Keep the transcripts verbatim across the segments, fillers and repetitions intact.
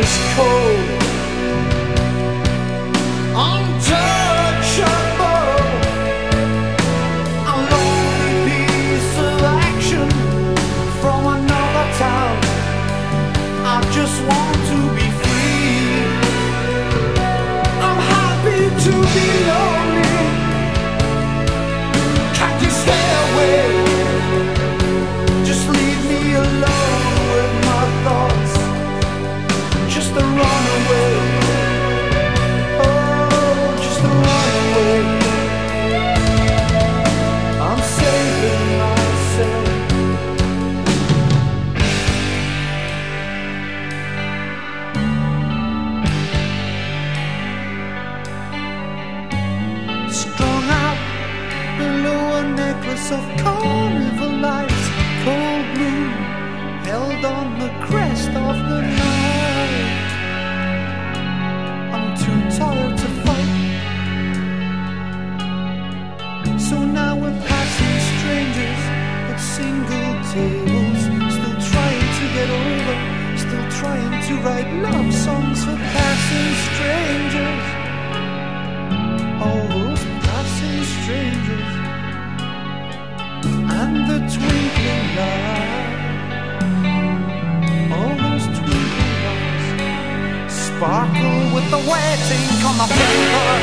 was cold, untouchable, a lonely piece of action from another town. I just want to be free. I'm happy to be lonely. Can't you stay away? Just leave me alone with my thoughts, just a runaway. Oh, just a runaway. I'm saving myself. Strung out below a necklace of carnival lights, cold blue, held on the crest of the night. I'm too tired to fight, so now we're passing strangers at single tables, still trying to get over, still trying to write love songs for passing strangers. All those passing strangers and the twinkling lights, all those twinkling lights sparkle with the wet ink on the paper.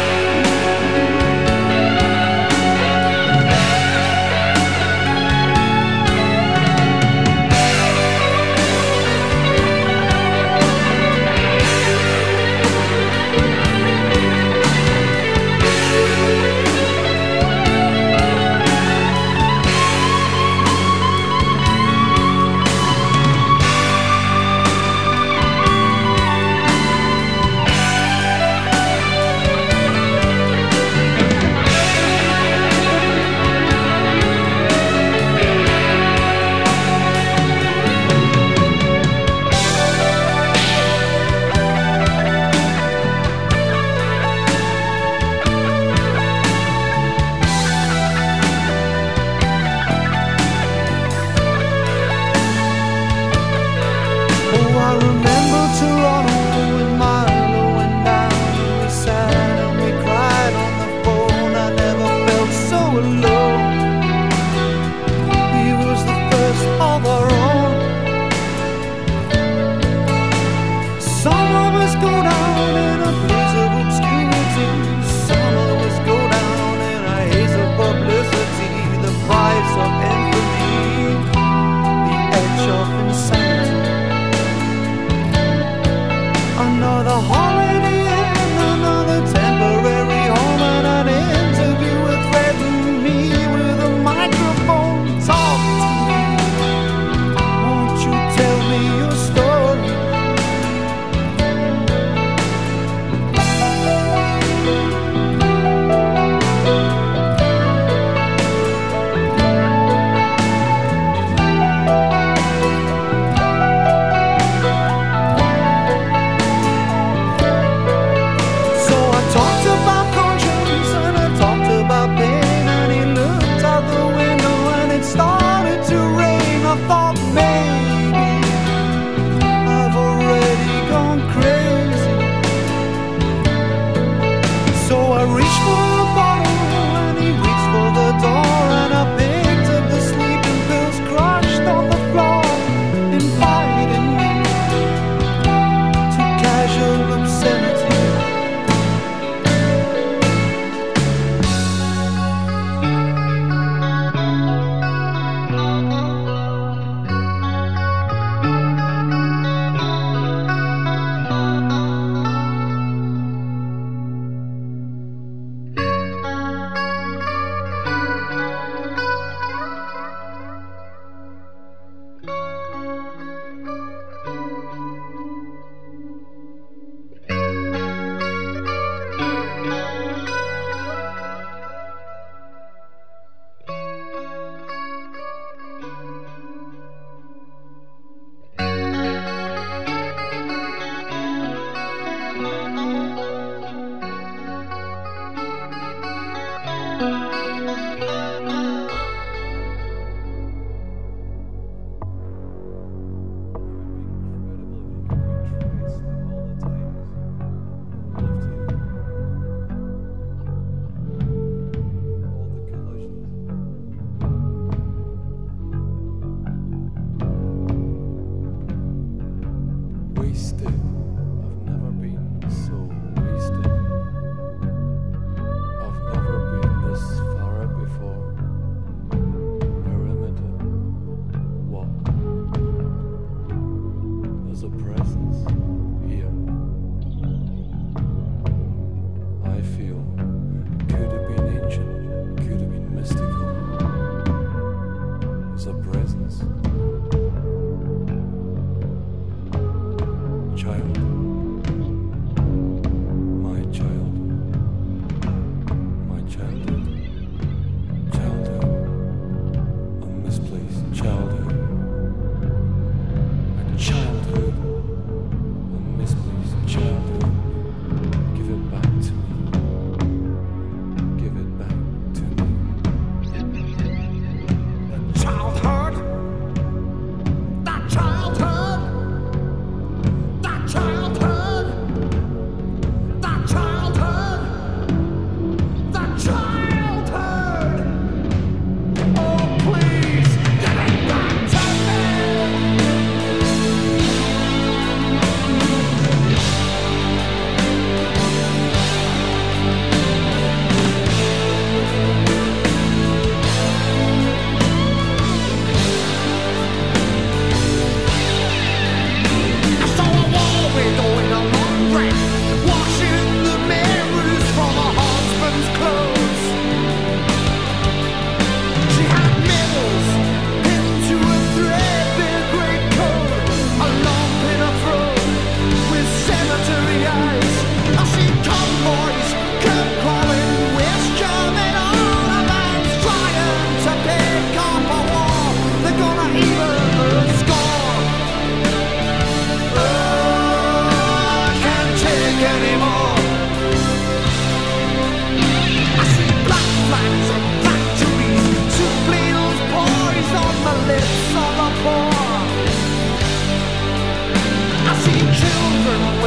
I see children